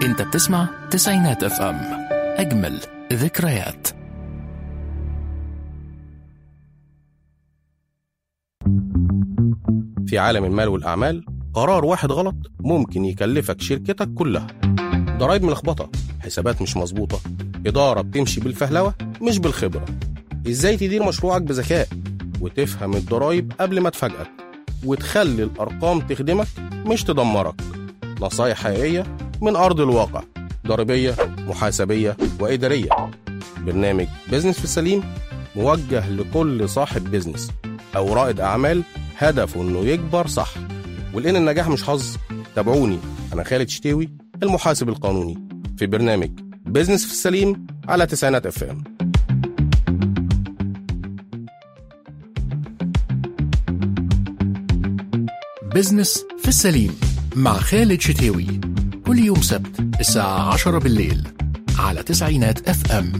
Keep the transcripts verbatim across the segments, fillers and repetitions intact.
انت بتسمع تسعينات اف ام، اجمل ذكريات. في عالم المال والأعمال قرار واحد غلط ممكن يكلفك شركتك كلها. ضرايب ملخبطة، حسابات مش مظبوطة، إدارة بتمشي بالفهلوة مش بالخبرة. إزاي تدير مشروعك بذكاء وتفهم الضرايب قبل ما تفاجئك وتخلي الأرقام تخدمك مش تدمرك. نصايح حقيقية من أرض الواقع، ضريبية، محاسبية، وإدارية. برنامج بيزنس في السليم موجه لكل صاحب بيزنس أو رائد أعمال هدفه إنه يكبر صح، ولأن النجاح مش حظ. تابعوني، أنا خالد شتاوي، المحاسب القانوني، في برنامج بيزنس في السليم على تسعينات اف ام. بيزنس في السليم مع خالد شتاوي، كل يوم سبت الساعة عشرة بالليل على تسعينات اف ام.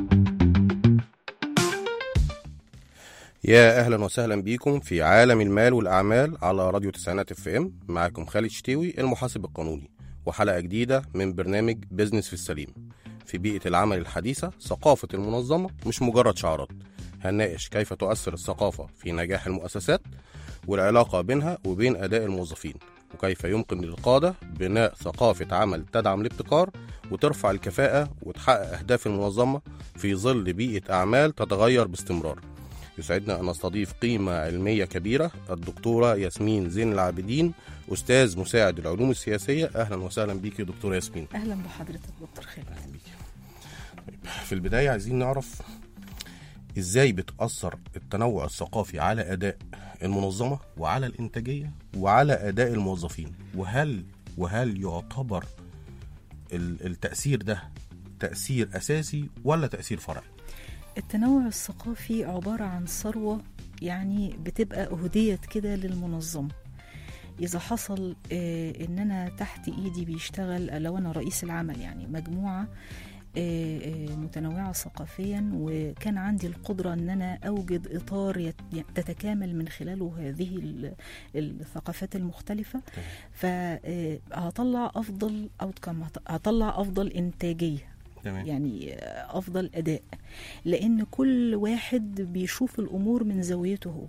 يا أهلا وسهلا بيكم في عالم المال والأعمال على راديو تسعينات اف ام. معاكم خالد شتاوي، المحاسب القانوني، وحلقة جديدة من برنامج بيزنس في السليم. في بيئة العمل الحديثة ثقافة المنظمة مش مجرد شعارات. هنناقش كيف تؤثر الثقافة في نجاح المؤسسات والعلاقة بينها وبين أداء الموظفين، وكيف يمكن للقادة بناء ثقافة عمل تدعم الابتكار وترفع الكفاءة وتحقق أهداف المنظمة في ظل بيئة أعمال تتغير باستمرار. يسعدنا أن نستضيف قيمة علمية كبيرة، الدكتورة ياسمين زين العابدين، أستاذ مساعد العلوم السياسية. أهلا وسهلا بيك يا دكتورة ياسمين. أهلا بحضرتك دكتور خالد. أهلا بيك. في البداية عايزين نعرف إزاي بتأثر التنوع الثقافي على أداء المنظمة وعلى الإنتاجية وعلى أداء الموظفين، وهل وهل يعتبر التأثير ده تأثير أساسي ولا تأثير فرعي؟ التنوع الثقافي عبارة عن ثروة، يعني بتبقى أهديت كده للمنظمة. إذا حصل آه إن أنا تحت إيدي بيشتغل، لو أنا رئيس العمل، يعني مجموعة آه آه متنوعة ثقافيا، وكان عندي القدرة أن أنا أوجد إطار تتكامل من خلاله هذه الثقافات المختلفة، فهطلع أفضل أوتكم، هطلع أفضل إنتاجية، يعني أفضل أداء، لأن كل واحد بيشوف الأمور من زاويته هو.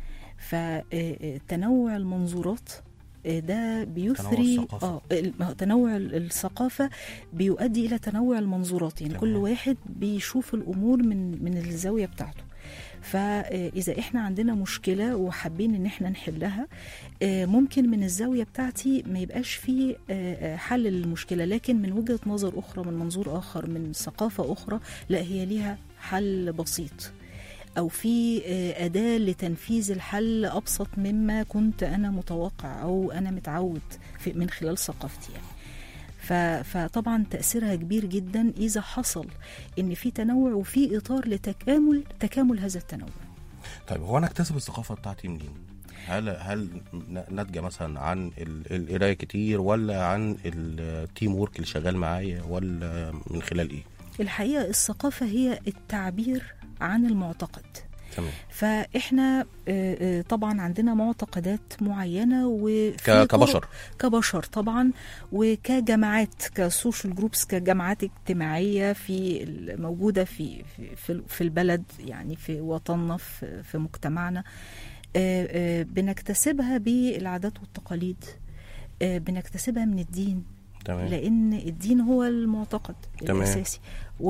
فتنوع المنظورات ده بيثري آه تنوع الثقافة بيؤدي إلى تنوع المنظورات، يعني كل واحد بيشوف الأمور من من الزاوية بتاعته. فإذا إحنا عندنا مشكلة وحابين إن إحنا نحلها، ممكن من الزاوية بتاعتي ما يبقاش فيه حل للمشكلة، لكن من وجهة نظر أخرى، من منظور آخر، من ثقافة أخرى، لا، هي ليها حل بسيط، أو في أداة لتنفيذ الحل أبسط مما كنت أنا متوقع أو أنا متعود من خلال ثقافتي يعني. فطبعا تأثيرها كبير جدا إذا حصل إن في تنوع وفي إطار لتكامل تكامل هذا التنوع. طيب، هو أنا أكتسب الثقافة بتاعتي منين؟ هل هل ناتجة مثلا عن القراية كتير، ولا عن التيم وورك اللي شغال معايا، ولا من خلال إيه؟ الحقيقة الثقافة هي التعبير عن المعتقد. تمام. فإحنا طبعا عندنا معتقدات معينة، وفي كبشر كبشر طبعا، وكجماعات، كسوشيال جروبس، كجماعات اجتماعية في موجودة في في في البلد، يعني في وطننا، في في مجتمعنا، بنكتسبها بالعادات والتقاليد، بنكتسبها من الدين. تمام. لأن الدين هو المعتقد تمام. الأساسي،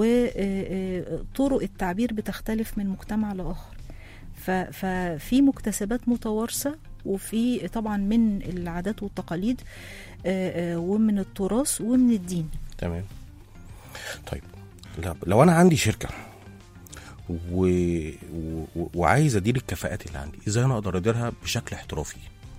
وطرق التعبير بتختلف من مجتمع لآخر. ففي مكتسبات متوارثة، وفي طبعا من العادات والتقاليد، ومن التراث، ومن الدين. تمام. طيب، لو أنا عندي شركة و... و... وعايز أدير الكفاءات اللي عندي، إزاي أنا أقدر أديرها بشكل احترافي؟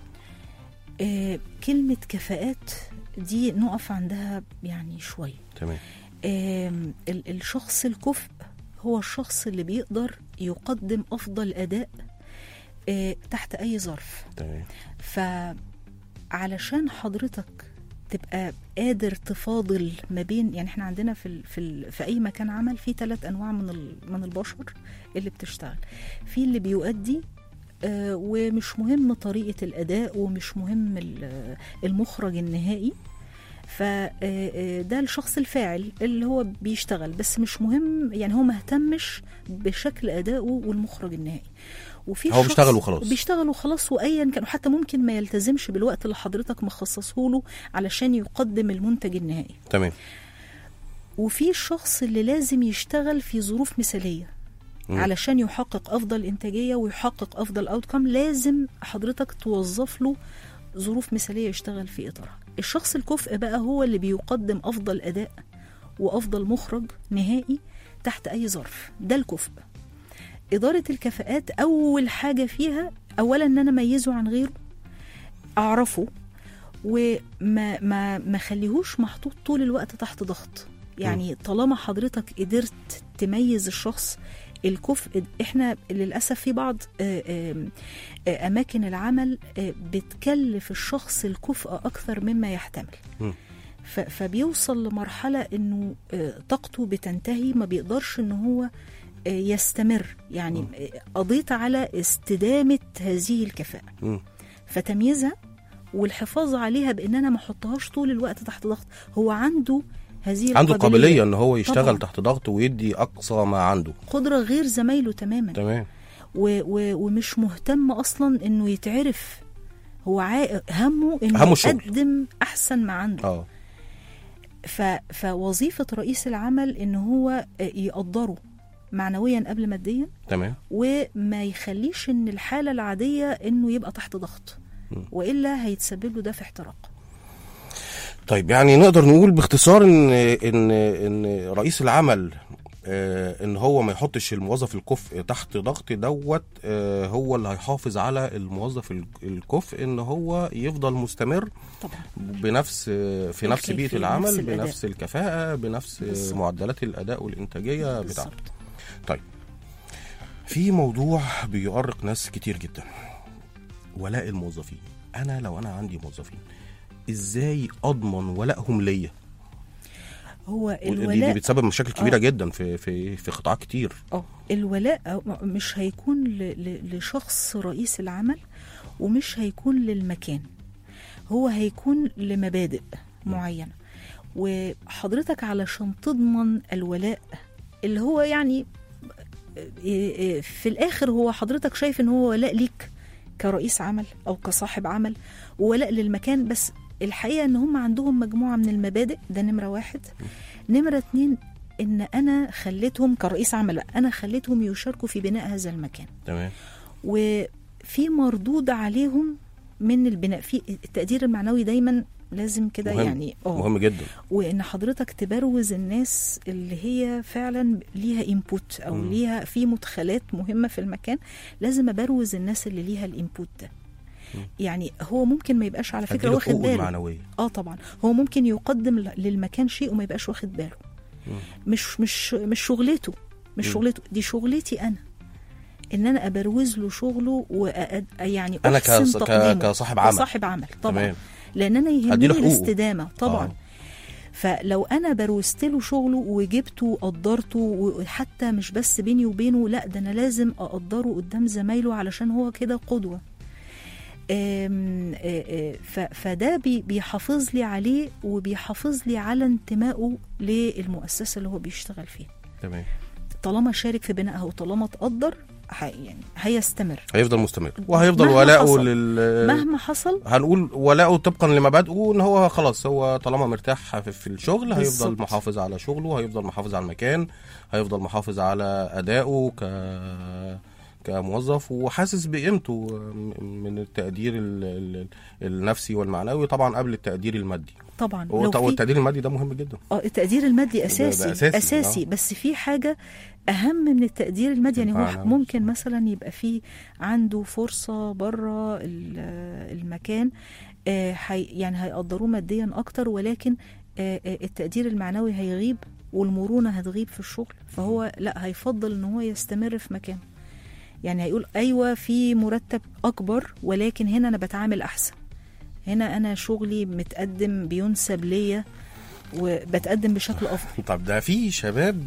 كلمة كفاءات دي نقف عندها يعني شوية. تمام. الشخص الكفء هو الشخص اللي بيقدر يقدم أفضل أداء تحت أي ظرف. تمام. فعلشان حضرتك تبقى قادر تفاضل ما بين، يعني احنا عندنا في ال في, ال في أي مكان عمل في ثلاث أنواع من من البشر اللي بتشتغل. في اللي بيؤدي آه ومش مهم طريقة الأداء، ومش مهم المخرج النهائي، فده الشخص الفاعل اللي هو بيشتغل، بس مش مهم يعني هو مهتمش بشكل أدائه والمخرج النهائي. وفي هو بيشتغل وخلاص بيشتغل وخلاص وايا كان، وحتى ممكن ما يلتزمش بالوقت اللي حضرتك مخصصه له علشان يقدم المنتج النهائي. تمام. وفي الشخص اللي لازم يشتغل في ظروف مثالية م. علشان يحقق افضل انتاجية ويحقق افضل اوتكم، لازم حضرتك توظف له ظروف مثالية يشتغل في اطارها. الشخص الكفء بقى هو اللي بيقدم افضل اداء وافضل مخرج نهائي تحت اي ظرف. ده الكفء. إدارة الكفاءات أول حاجة فيها أولا أن أنا ميزه عن غيره، أعرفه، وما ما ما خليهوش محطوط طول الوقت تحت ضغط. يعني طالما حضرتك قدرت تميز الشخص الكفء، إحنا للأسف في بعض أماكن العمل بتكلف الشخص الكفء أكثر مما يحتمل، فبيوصل لمرحلة أنه طاقته بتنتهي، ما بيقدرش أنه هو يستمر. يعني قضيت على استدامة هذه الكفاءة، م. فتمييزها والحفاظ عليها بأن أنا ما احطهاش طول الوقت تحت ضغط. هو عنده هذه عنده قابلية أنه هو يشتغل طبعا تحت ضغط ويدي أقصى ما عنده، قدرة غير زمايله تماما. تمام. و و ومش مهتم أصلا أنه يتعرف، هو عا... همه أنه همه يقدم أحسن ما عنده. أوه. ف... فوظيفة رئيس العمل أنه هو يقدره معنويا قبل ماديا. تمام. وما يخليش ان الحالة العادية انه يبقى تحت ضغط، وإلا هيتسبب له ده في احتراق. طيب يعني نقدر نقول باختصار ان ان ان رئيس العمل آه ان هو ما يحطش الموظف الكفء تحت ضغط دوت آه هو اللي هيحافظ على الموظف الكفء ان هو يفضل مستمر طبعا بنفس في نفس بيئة العمل، نفس بنفس الكفاءة، بنفس بالزبط. معدلات الأداء والإنتاجية بتاعته. طيب في موضوع بيؤرق ناس كتير جدا، ولاء الموظفين. انا لو انا عندي موظفين ازاي اضمن ولائهم ليا؟ هو الولاء دي بتسبب مشاكل كبيره آه. جدا في في في قطاعات كتير. اه الولاء مش هيكون لشخص رئيس العمل ومش هيكون للمكان، هو هيكون لمبادئ معينه. وحضرتك علشان تضمن الولاء اللي هو يعني في الآخر هو حضرتك شايف ان هو ولاء ليك كرئيس عمل أو كصاحب عمل، وولاء للمكان، بس الحقيقة ان هم عندهم مجموعة من المبادئ. ده نمرة واحد. نمرة اتنين ان انا خليتهم كرئيس عمل بقى، انا خليتهم يشاركوا في بناء هذا المكان. تمام. وفي مردود عليهم من البناء، في التقدير المعنوي دايما لازم كده يعني اه مهم جدا. وان حضرتك تبروز الناس اللي هي فعلا ليها انبوت او م. ليها في مدخلات مهمه في المكان، لازم ابروز الناس اللي ليها الانبوت ده. م. يعني هو ممكن ما يبقاش على فكره واخد باله. اه طبعا هو ممكن يقدم للمكان شيء وما يبقاش واخد باله. م. مش مش مش شغلته مش م. شغلته دي شغلتي انا، ان انا ابروز له شغله وأد... يعني انا كص... كصاحب عمل كصاحب عمل طبعا، تمام. لان انا يهمني الاستدامه طبعا. آه. فلو انا بروزت له شغله وجبته وقدرته، وحتى مش بس بيني وبينه، لا ده انا لازم اقدره قدام زمايله علشان هو كده قدوه. آم آم فده بيحافظ لي عليه وبيحافظ لي على انتمائه للمؤسسه اللي هو بيشتغل فيها. تمام. طالما شارك في بنائها وطالما تقدر يعني هيستمر، هيفضل مستمر، وهيفضل ولاؤه لل مهما حصل. هنقول ولاؤه طبقا لمبادئه، ان هو خلاص هو طالما مرتاح في الشغل هيفضل بالزبط. محافظ على شغله، هيفضل محافظ على المكان، هيفضل محافظ على أدائه ك كموظف، وحاسس بقيمته من التقدير النفسي والمعنوي طبعا قبل التقدير المادي. طبعا والتقدير المادي ده مهم جدا. اه التقدير المادي اساسي ده اساسي, أساسي. آه. بس في حاجه اهم من التقدير المادي. يعني هو ممكن مثلا يبقى في عنده فرصه بره المكان، آه يعني هيقدروه ماديا اكتر، ولكن آه التقدير المعنوي هيغيب والمرونه هتغيب في الشغل، فهو لا هيفضل ان هو يستمر في مكانه. يعني هيقول ايوه في مرتب اكبر، ولكن هنا انا بتعامل احسن، هنا انا شغلي متقدم بينسب ليا وبتقدم بشكل افضل. طب ده في شباب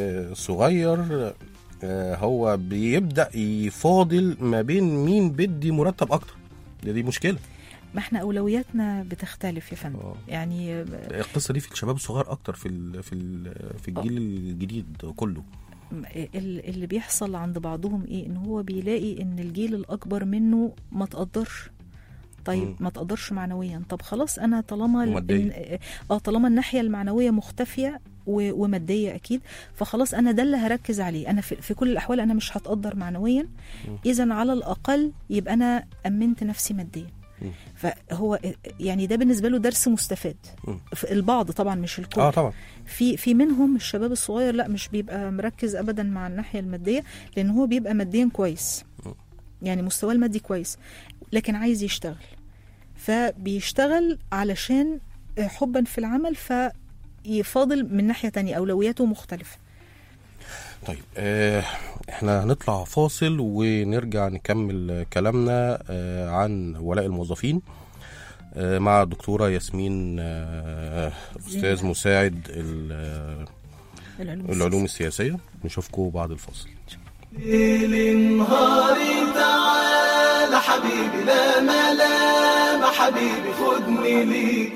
صغير هو بيبدأ يفاضل ما بين مين بدي مرتب اكتر، دي, دي مشكلة. ما احنا اولوياتنا بتختلف يا فندم. آه. يعني القصه دي في الشباب الصغير اكتر في ال في ال في الجيل الجديد كله. اللي بيحصل عند بعضهم ايه، ان هو بيلاقي ان الجيل الاكبر منه ما تقدرش. طيب م. ما تقدرش معنويا، طب خلاص انا طالما اه طالما الناحيه المعنويه مختفيه وماديه اكيد، فخلاص انا ده اللي هركز عليه. انا في, في كل الاحوال انا مش هتقدر معنويا، اذا على الاقل يبقى انا امنت نفسي ماديا. فهو يعني ده بالنسبه له درس مستفاد. البعض طبعا مش الكل. اه طبعا في في منهم الشباب الصغير لا مش بيبقى مركز ابدا مع الناحيه الماديه، لان هو بيبقى ماديا كويس، يعني مستواه المادي كويس، لكن عايز يشتغل، فبيشتغل علشان حبا في العمل، فيفاضل من ناحيه تانية اولوياته مختلفه. طيب آه احنا هنطلع فاصل ونرجع نكمل كلامنا آه عن ولاء الموظفين آه مع الدكتورة ياسمين آه أستاذ مساعد العلوم, العلوم السياسية. نشوفكم بعد الفاصل. ليل نهاري تعال حبيبي، لا ملام حبيبي خدني ليك.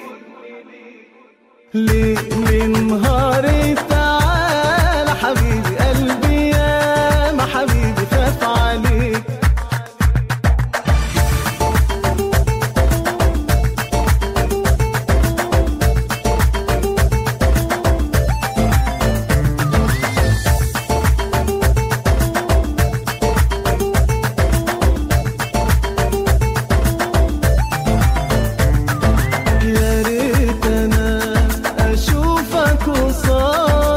ليل نهاري تعال حبيبي، قلبي يا ما حبيبي خاف عليك. يا ريت انا اشوفك وصار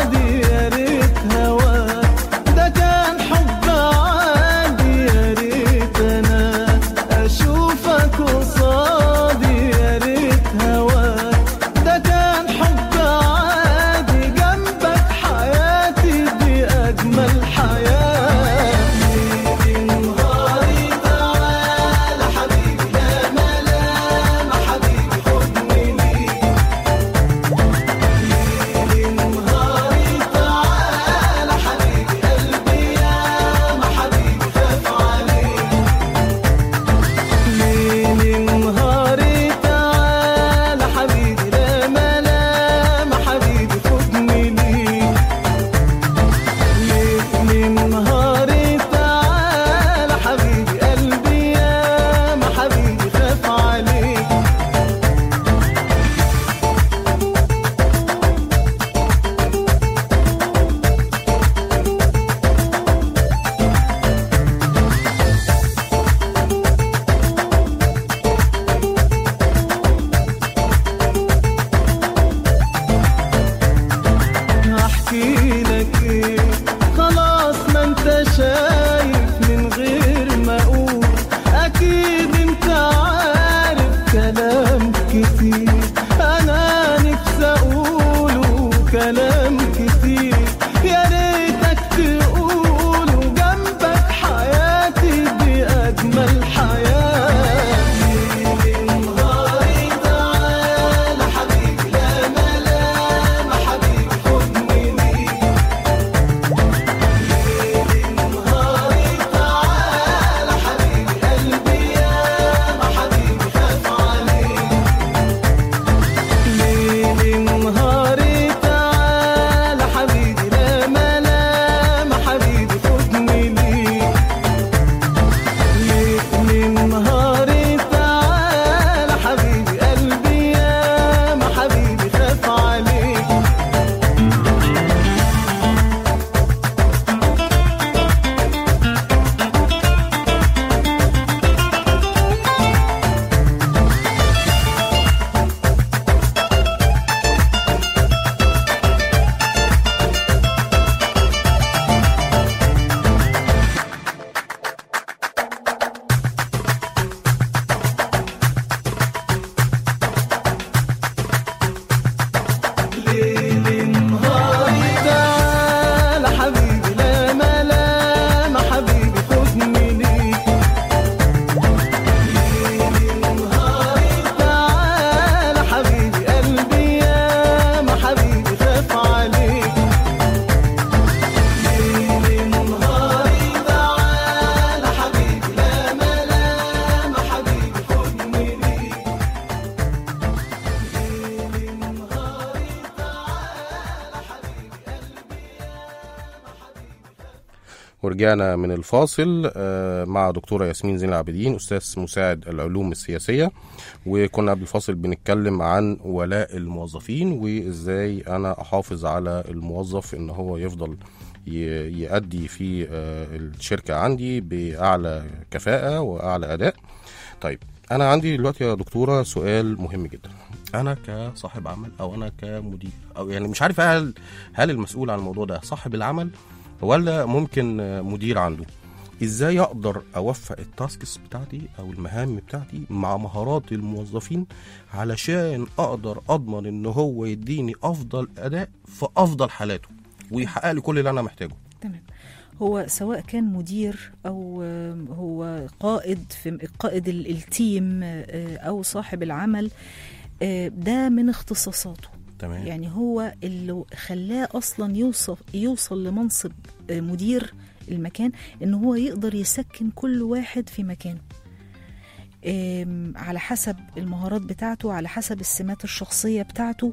ورجعنا من الفاصل مع دكتورة ياسمين زين العابدين، أستاذ مساعد العلوم السياسية. وكنا قبل الفاصل بنتكلم عن ولاء الموظفين وإزاي أنا أحافظ على الموظف إن هو يفضل يؤدي في الشركة عندي بأعلى كفاءة وأعلى أداء. طيب أنا عندي دلوقتي يا دكتورة سؤال مهم جدا. أنا كصاحب عمل أو أنا كمدير، أو يعني مش عارف هل هل المسؤول عن الموضوع ده صاحب العمل ولا ممكن مدير عنده؟ ازاي اقدر اوفق التاسكس بتاعتي او المهام بتاعتي مع مهارات الموظفين علشان اقدر اضمن ان هو يديني افضل اداء في افضل حالاته ويحقق لي كل اللي انا محتاجه؟ تمام. هو سواء كان مدير او هو قائد في قائد التيم او صاحب العمل، ده من اختصاصاته. تمام. يعني هو اللي خلاه اصلا يوصل يوصل لمنصب مدير المكان، ان هو يقدر يسكن كل واحد في مكانه على حسب المهارات بتاعته، على حسب السمات الشخصية بتاعته،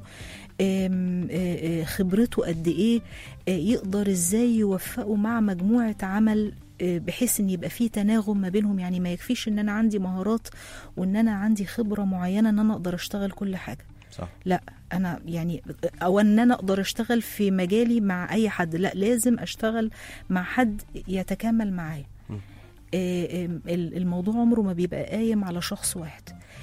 خبرته قد ايه، يقدر ازاي يوفقه مع مجموعة عمل بحيث ان يبقى فيه تناغم ما بينهم. يعني ما يكفيش ان انا عندي مهارات وان انا عندي خبرة معينة ان انا اقدر اشتغل كل حاجة. صح. لا انا يعني او ان انا اقدر اشتغل في مجالي مع اي حد، لا لازم اشتغل مع حد يتكامل معايا. الموضوع عمره ما بيبقى قايم على شخص واحد.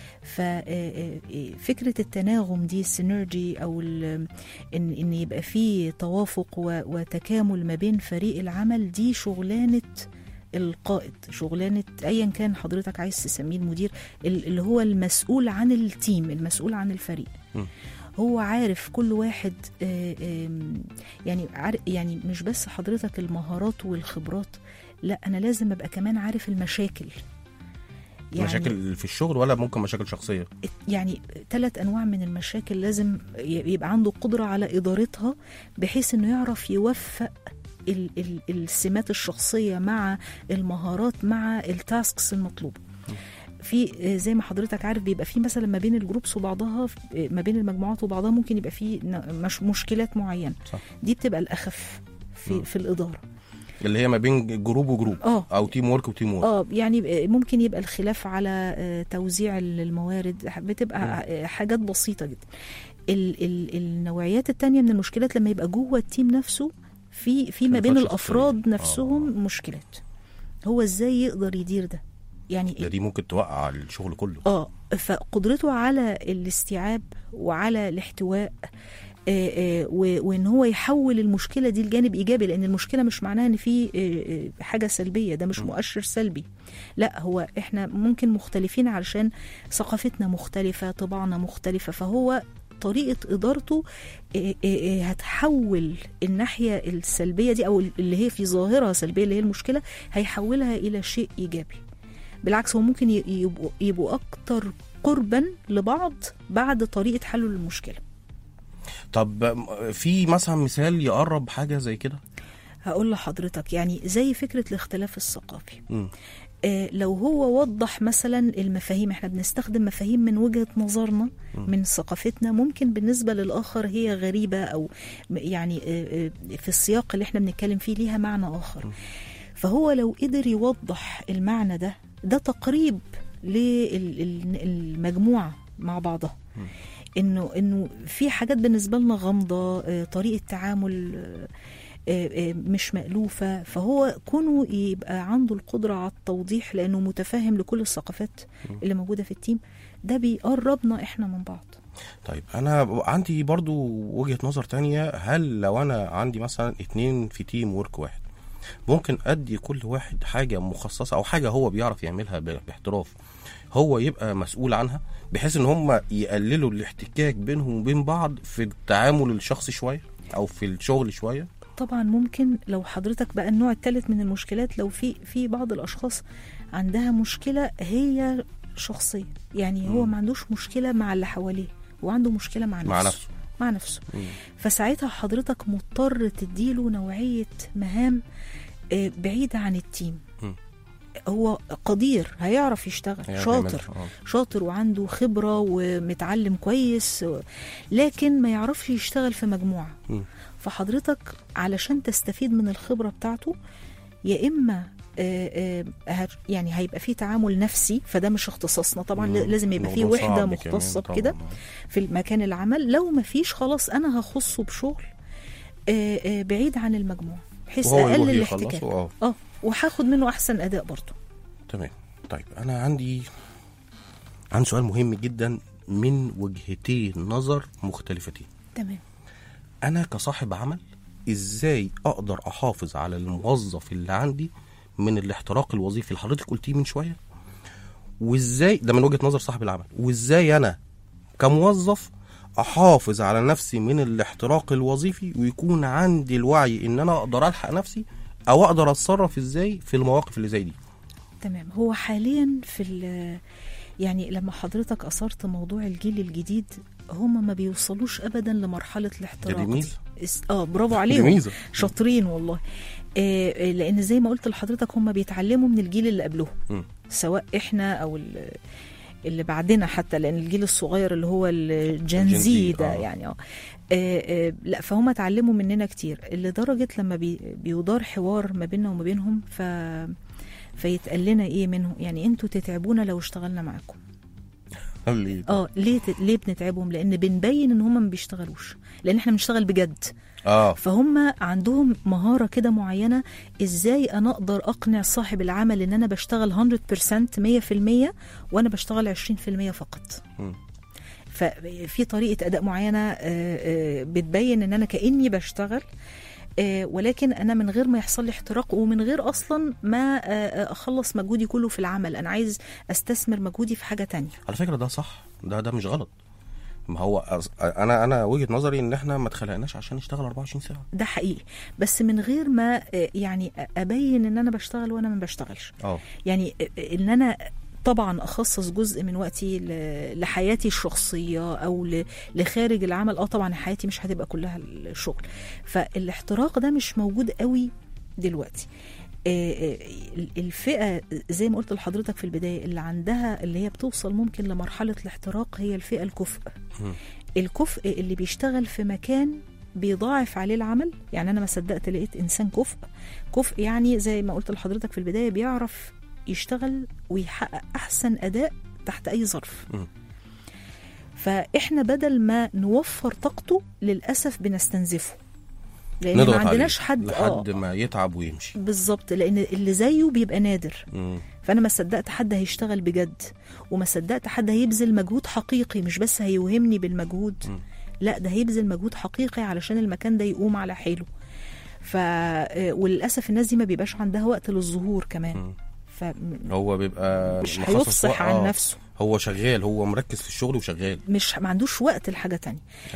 ففكرة التناغم دي السينرجي او ان ان يبقى فيه توافق وتكامل ما بين فريق العمل، دي شغلانة القائد، شغلانة أيا كان حضرتك عايز تسميه المدير، اللي هو المسؤول عن التيم، المسؤول عن الفريق. م. هو عارف كل واحد يعني يعني مش بس حضرتك المهارات والخبرات، لا أنا لازم أبقى كمان عارف المشاكل. يعني مشاكل في الشغل ولا ممكن مشاكل شخصية؟ يعني ثلاث أنواع من المشاكل لازم يبقى عنده قدرة على إدارتها، بحيث أنه يعرف يوفق ال- ال- السمات الشخصية مع المهارات مع التاسكس المطلوبة. في زي ما حضرتك عارف بيبقى في مثلا ما بين الجروبس وبعضها، ما بين المجموعات وبعضها ممكن يبقى في مش مشكلات معينة. صح. دي بتبقى الأخف في, م. في الإدارة، اللي هي ما بين جروب وجروب أوه. أو تيم وورك وتيم وورك. اه يعني ممكن يبقى الخلاف على توزيع الموارد، بتبقى م. حاجات بسيطة جدا. ال- ال- النوعيات التانية من المشكلات لما يبقى جوه التيم نفسه في في ما بين الافراد نفسهم آه. مشكلات. هو ازاي يقدر يدير ده؟ يعني ده دي ممكن توقع الشغل كله. اه فقدرته على الاستيعاب وعلى الاحتواء، آه آه وان هو يحول المشكله دي لجانب ايجابي، لان المشكله مش معناها ان في آه حاجه سلبيه، ده مش م. مؤشر سلبي. لا هو احنا ممكن مختلفين علشان ثقافتنا مختلفه، طباعنا مختلفه، فهو طريقة إدارته هتحول الناحية السلبية دي أو اللي هي في ظاهرها سلبية اللي هي المشكلة، هيحولها إلى شيء إيجابي. بالعكس هو ممكن يبقوا, يبقوا أكتر قربا لبعض بعد طريقة حل المشكلة. طب في مثلا مثال يقرب حاجة زي كده؟ هقول لحضرتك يعني زي فكرة الاختلاف الثقافي. م. آه لو هو وضح مثلا المفاهيم، احنا بنستخدم مفاهيم من وجهة نظرنا م. من ثقافتنا، ممكن بالنسبة للآخر هي غريبة أو يعني آه في السياق اللي احنا بنتكلم فيه ليها معنى آخر. م. فهو لو قدر يوضح المعنى ده، ده تقريب للمجموعة مع بعضها. م. انه انه في حاجات بالنسبة لنا غامضة، آه طريقة تعامل آه مش مألوفة، فهو كونه يبقى عنده القدرة على التوضيح لأنه متفاهم لكل الثقافات اللي موجودة في التيم، ده بيقربنا إحنا من بعض. طيب أنا عندي برضو وجهة نظر تانية. هل لو أنا عندي مثلا اتنين في تيم وورك واحد، ممكن أدي كل واحد حاجة مخصصة أو حاجة هو بيعرف يعملها باحتراف، هو يبقى مسؤول عنها، بحيث إن هم يقللوا الاحتكاك بينهم وبين بعض في التعامل الشخصي شوية أو في الشغل شوية؟ طبعا ممكن. لو حضرتك بقى النوع الثالث من المشكلات، لو في في بعض الاشخاص عندها مشكله هي شخصيه، يعني هو ما عندوش مشكله مع اللي حواليه، وعنده مشكله مع نفسه مع نفسه, مع نفسه. فساعتها حضرتك مضطر تديله نوعيه مهام بعيده عن التيم. م. هو قدير، هيعرف يشتغل، شاطر شاطر وعنده خبره ومتعلم كويس، لكن ما يعرفش يشتغل في مجموعه. م. فحضرتك علشان تستفيد من الخبرة بتاعته يا اما آه آه يعني هيبقى فيه تعامل نفسي، فده مش اختصاصنا طبعا، مم. لازم يبقى فيه الموضوع وحده صعب مختصه كمان بكده طبعاً. في مكان العمل. لو ما فيش خلاص انا هخصه بشغل آه آه بعيد عن المجموع، بحيث وهو يروح اقلل يخلصه، الاحتكاك. اه اه وهاخد منه احسن اداء برضه. تمام. طيب انا عندي عندي سؤال مهم جدا من وجهتين نظر مختلفتين. تمام. انا كصاحب عمل ازاي اقدر احافظ على الموظف اللي عندي من الاحتراق الوظيفي اللي حضرتك قلتيه من شويه، وازاي ده من وجهة نظر صاحب العمل، وازاي انا كموظف احافظ على نفسي من الاحتراق الوظيفي ويكون عندي الوعي ان انا اقدر الحق نفسي، او اقدر اتصرف ازاي في المواقف اللي زي دي. تمام. هو حاليا في يعني لما حضرتك اثرت موضوع الجيل الجديد، هم ما بيوصلوش ابدا لمرحله الاحتراق دي دي. ميزة. اه برافو دي عليهم، ميزة. شاطرين والله. آه لان زي ما قلت لحضرتك هم بيتعلموا من الجيل اللي قبلهم، م. سواء احنا او اللي بعدنا، حتى لان الجيل الصغير اللي هو الجنزي ده آه. يعني اه آه، لا فهم اتعلموا مننا كتير، لدرجه لما بي بيدار حوار ما بيننا وما بينهم ف فيتقال لنا ايه منه، يعني انتوا تتعبونا لو اشتغلنا معاكم. اه ليه ت... ليه بنتعبهم؟ لان بنبين ان هم ما بيشتغلوش، لان احنا بنشتغل بجد. اه فهم عندهم مهاره كده معينه، ازاي انا اقدر اقنع صاحب العمل ان انا بشتغل مية في المية وانا بشتغل عشرين في المية فقط. م. ففي طريقه اداء معينه بتبين ان انا كاني بشتغل، ولكن انا من غير ما يحصل لي احتراق، ومن غير اصلا ما اخلص مجهودي كله في العمل، انا عايز استثمر مجهودي في حاجه تانية. على فكره ده صح، ده ده مش غلط. ما هو انا انا وجهه نظري ان احنا ما اتخلقناش عشان نشتغل أربعة وعشرين ساعه. ده حقيقي، بس من غير ما يعني ابين ان انا بشتغل وانا ما بشتغلش. اه يعني ان انا طبعا اخصص جزء من وقتي لحياتي الشخصيه او لخارج العمل. اه طبعا حياتي مش هتبقى كلها الشغل، فالاحتراق ده مش موجود قوي دلوقتي. الفئه زي ما قلت لحضرتك في البدايه اللي عندها اللي هي بتوصل ممكن لمرحله الاحتراق هي الفئه الكفء. الكفء اللي بيشتغل في مكان بيضاعف عليه العمل، يعني انا ما صدقت لقيت انسان كفء. كفء يعني زي ما قلت لحضرتك في البدايه بيعرف يشتغل ويحقق احسن اداء تحت اي ظرف. م. فاحنا بدل ما نوفر طاقته للاسف بنستنزفه، لان ما عندناش حد لحد آه. ما يتعب ويمشي. بالظبط، لان اللي زيه بيبقى نادر. م. فانا ما صدقت حد هيشتغل بجد، وما صدقت حد هيبذل مجهود حقيقي، مش بس هيوهمني بالمجهود، م. لا ده هيبذل مجهود حقيقي علشان المكان ده يقوم على حيله. ف وللاسف الناس دي ما بيبقاش عندها وقت للظهور كمان. م. ف... هو بيبقى مش هيفصح عن آه. نفسه، هو شغال، هو مركز في الشغل وشغال، مش ما عندوش وقت لحاجه تانية.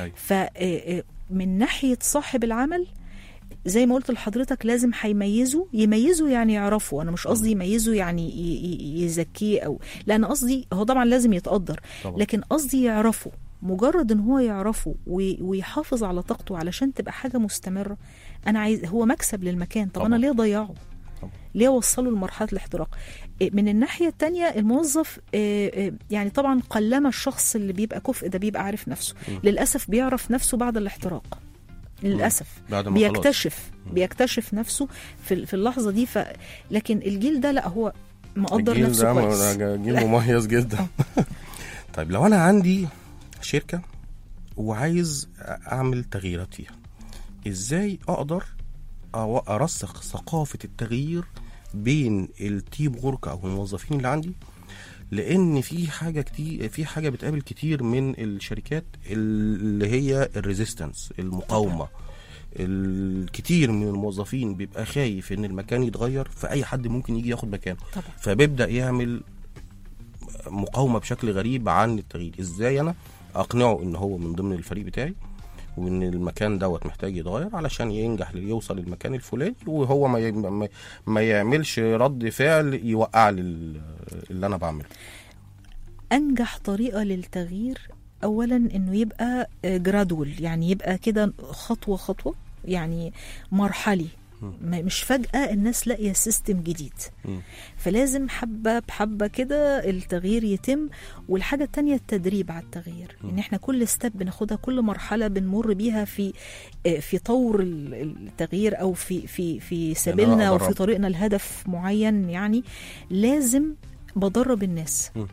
فمن ناحيه صاحب العمل زي ما قلت لحضرتك لازم هيميزه، يميزه يعني يعرفه. انا مش قصدي يميزه يعني يزكيه، او لا، انا قصدي هو طبعا لازم يتقدر طبعا. لكن قصدي يعرفه، مجرد ان هو يعرفه ويحافظ على طاقته علشان تبقى حاجه مستمره. انا عايز هو مكسب للمكان. طب طبعا. انا ليه ضيعه؟ ليه وصلوا لمرحله الاحتراق؟ من الناحيه الثانيه الموظف يعني طبعا قلما الشخص اللي بيبقى كفء ده بيبقى عارف نفسه. م. للاسف بيعرف نفسه بعد الاحتراق، للاسف بيكتشف م. بيكتشف نفسه في في اللحظه دي. ف لكن الجيل ده لا، هو مقدر نفسه كويس، جيل مميز جدا. طيب لو انا عندي شركه وعايز اعمل تغييرات فيها، ازاي اقدر ارسخ ثقافه التغيير بين التيم ورك او الموظفين اللي عندي؟ لان في حاجه كتير، في حاجه بتقابل كتير من الشركات اللي هي الريزيستنس، المقاومه. الكتير من الموظفين بيبقى خايف ان المكان يتغير، فاي حد ممكن يجي ياخد مكانه، فبيبدا يعمل مقاومه بشكل غريب عن التغيير. ازاي انا اقنعه ان هو من ضمن الفريق بتاعي وان المكان دوت محتاج يتغير علشان ينجح يوصل للمكان الفلاني، وهو ما ما يعملش رد فعل يوقع لي اللي انا بعمله؟ انجح طريقه للتغيير اولا انه يبقى جرادول، يعني يبقى كده خطوه خطوه، يعني مرحلي. مش فجأة الناس لاقية سيستم جديد. م. فلازم حبة بحبة كده التغيير يتم. والحاجة التانية التدريب على التغيير، ان احنا كل ستيب بناخدها، كل مرحلة بنمر بيها في في طور التغيير او في في في سبيلنا او في طريقنا لهدف معين، يعني لازم بدرب الناس. م.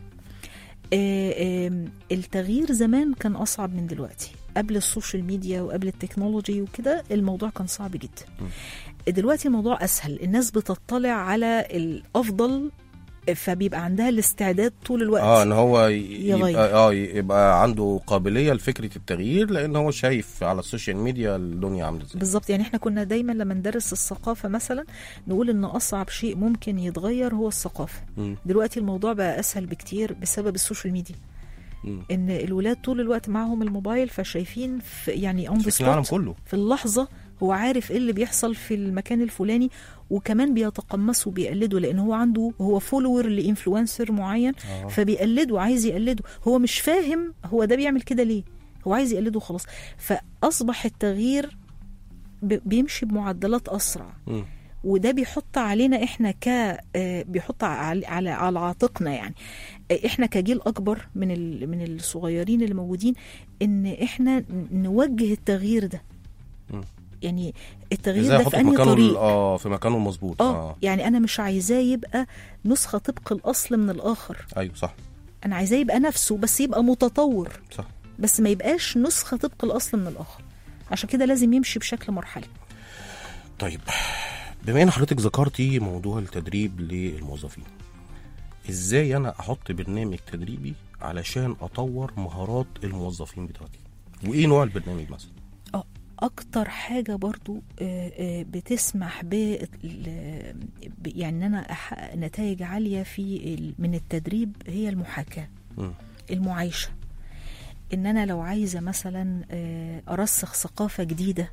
التغيير زمان كان أصعب من دلوقتي، قبل السوشيال ميديا وقبل التكنولوجي وكده الموضوع كان صعب جدا. م. دلوقتي الموضوع أسهل، الناس بتطلع على الأفضل، فبيبقى عندها الاستعداد طول الوقت اه ان هو يبقى اه يبقى عنده قابليه لفكره التغيير، لان هو شايف على السوشيال ميديا الدنيا عامله ازاي. بالظبط. يعني احنا كنا دايما لما ندرس الثقافه مثلا نقول ان اصعب شيء ممكن يتغير هو الثقافه. م. دلوقتي الموضوع بقى اسهل بكتير بسبب السوشيال ميديا. م. ان الولاد طول الوقت معهم الموبايل، فشايفين في يعني اون في العالم كله في اللحظه هو عارف ايه اللي بيحصل في المكان الفلاني، وكمان بيتقمصوا وبيقلدوا، لان هو عنده هو فولور لانفلونسر معين. آه. فبيقلده، عايز يقلده، هو مش فاهم هو ده بيعمل كده ليه، هو عايز يقلده خلاص. فاصبح التغيير بيمشي بمعدلات اسرع. م. وده بيحط علينا احنا ك بيحط على على على عاتقنا، يعني احنا كجيل اكبر من من الصغيرين اللي موجودين، ان احنا نوجه التغيير ده. م. يعني التغيير ده في أنهي طريق؟ اه في مكانه المظبوط. آه. اه يعني انا مش عايزاه يبقى نسخه طبق الاصل من الاخر. ايوه صح. انا عايزاه يبقى نفسه بس يبقى متطور. صح. بس ما يبقاش نسخه طبق الاصل من الاخر، عشان كده لازم يمشي بشكل مرحلي. طيب بما ان حضرتك ذكرتي موضوع التدريب للموظفين، ازاي انا احط برنامج تدريبي علشان اطور مهارات الموظفين بتاعتي؟ وايه نوع البرنامج مثلا؟ اه اكتر حاجه برضو بتسمح ب يعني انا احقق نتائج عاليه في من التدريب هي المحاكاه. م. المعايشه. ان انا لو عايزه مثلا ارسخ ثقافه جديده،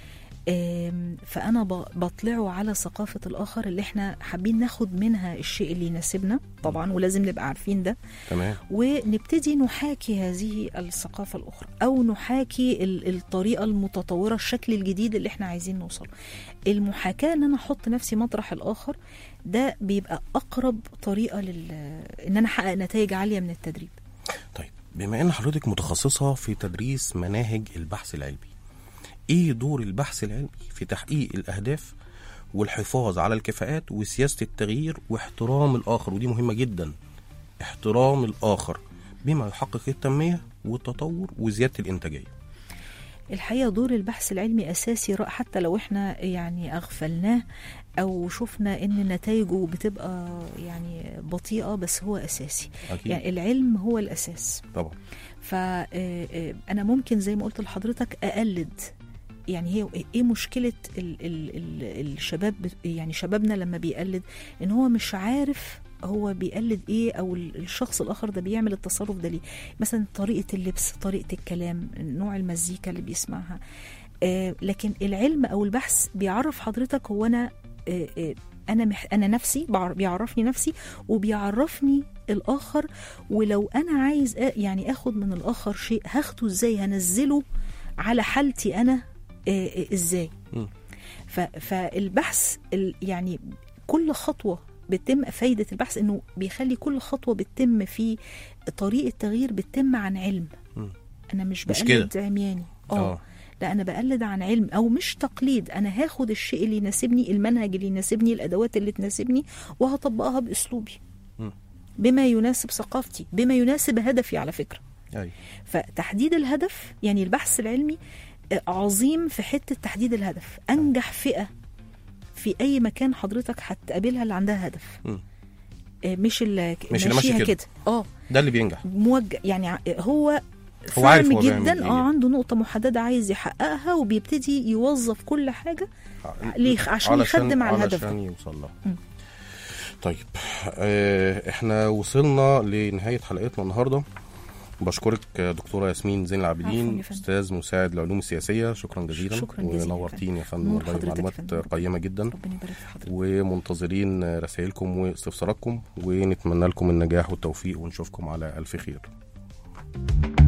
فأنا بطلعه على ثقافة الآخر اللي احنا حابين ناخد منها الشيء اللي يناسبنا طبعا، ولازم نبقى عارفين ده. تمام. ونبتدي نحاكي هذه الثقافة الأخرى، أو نحاكي الطريقة المتطورة، الشكل الجديد اللي احنا عايزين نوصل. المحاكاة ان انا احط نفسي مطرح الآخر، ده بيبقى أقرب طريقة لل... ان انا احقق نتائج عالية من التدريب. طيب بما ان حضرتك متخصصة في تدريس مناهج البحث العلمي، ايه دور البحث العلمي في تحقيق الاهداف والحفاظ على الكفاءات وسياسة التغيير واحترام الاخر؟ ودي مهمة جدا، احترام الاخر بما يحقق التنمية والتطور وزيادة الانتاجية. الحقيقة دور البحث العلمي اساسي، حتى لو احنا يعني اغفلناه او شفنا ان نتائجه بتبقى يعني بطيئة، بس هو اساسي. أكيد. يعني العلم هو الاساس طبعا. فانا ممكن زي ما قلت لحضرتك اقلد. يعني هي ايه مشكله ال ال ال الشباب، يعني شبابنا لما بيقلد ان هو مش عارف هو بيقلد ايه، او الشخص الاخر ده بيعمل التصرف ده ليه. مثلا طريقه اللبس، طريقه الكلام، نوع المزيكا اللي بيسمعها. آه لكن العلم او البحث بيعرف حضرتك هو انا آه آه انا مح انا نفسي، بيعرفني نفسي وبيعرفني الاخر. ولو انا عايز يعني اخد من الاخر شيء، هاخده ازاي، هنزله على حالتي انا ازاي. فالبحث يعني كل خطوة بتتم، فايدة البحث انه بيخلي كل خطوة بتتم في طريقة تغيير بتتم عن علم. م. انا مش بقلد عمياني. اه لا انا بقلد عن علم، او مش تقليد. انا هاخد الشيء اللي يناسبني، المنهج اللي يناسبني، الادوات اللي تناسبني، وهطبقها باسلوبي م. بما يناسب ثقافتي، بما يناسب هدفي على فكرة. أي. فتحديد الهدف، يعني البحث العلمي عظيم في حتة تحديد الهدف. أنجح فئة في أي مكان حضرتك هتقابلها اللي عندها هدف. م. مش اللي مش اللي ماشي كده. اه ده اللي بينجح موجه، يعني هو هو عارف هو جدا. اه عنده نقطة محددة عايز يحققها، وبيبتدي يوظف كل حاجة عشان يخدم على الهدف علشان يوصل له. طيب اه احنا وصلنا لنهاية حلقتنا النهاردة. بشكرك دكتورة ياسمين زين العابدين، استاذ مساعد العلوم السياسية. شكرا جزيلا. شكرا جزيلا ونورتيني يا فندم، والله معلومات قيمة جدا. ربنا يبارك في حضرتك. ومنتظرين رسائلكم واستفساراتكم، ونتمنى لكم النجاح والتوفيق، ونشوفكم على ألف خير.